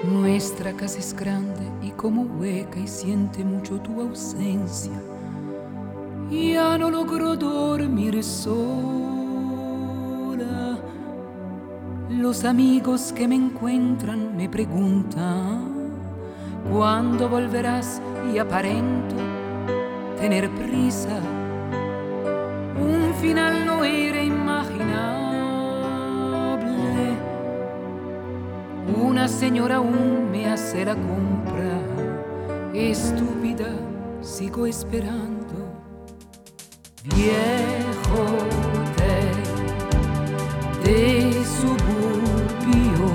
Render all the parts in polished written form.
Nuestra casa es grande y como hueca y siente mucho tu ausencia. Ya no logro dormir sola. Los amigos que me encuentran me preguntan ¿cuándo volverás? Y aparento tener prisa. Un final no era imaginable. Una señora aún me hace la compra. Estúpida, sigo esperando. Viejo hotel de suburbio,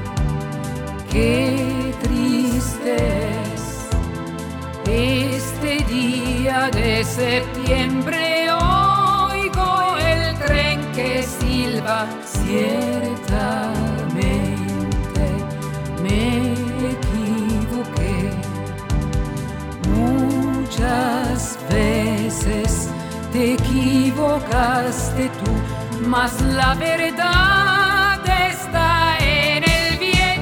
qué triste es este día de septiembre. Oigo el tren que silba, ciertamente me equivoqué. Muchas veces te equivocaste tú, mas la verdad está en el bien.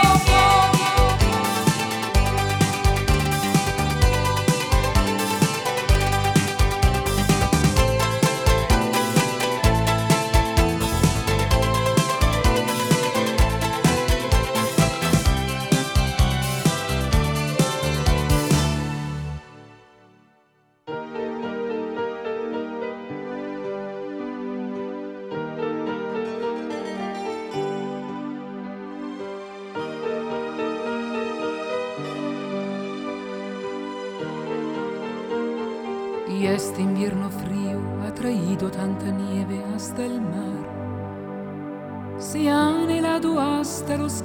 Y este invierno frío ha traído tanta nieve hasta el mar. Se han helado hasta los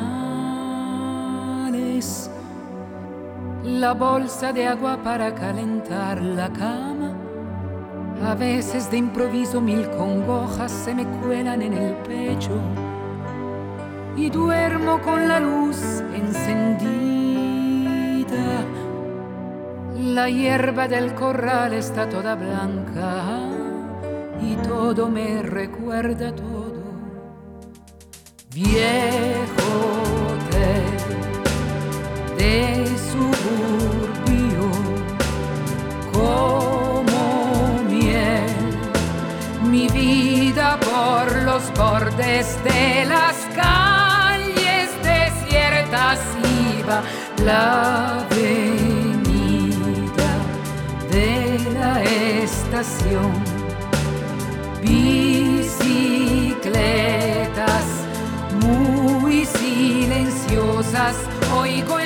canales. La bolsa de agua para calentar la cama. A veces de improviso 1000 congojas se me cuelan en el pecho. Y duermo con la luz encendida. La hierba del corral está toda blanca y todo me recuerda todo. Viejo hotel de suburbio, como miel, mi vida por los bordes de las calles desiertas iba la avenida de la estación. Bicicletas muy silenciosas, oigo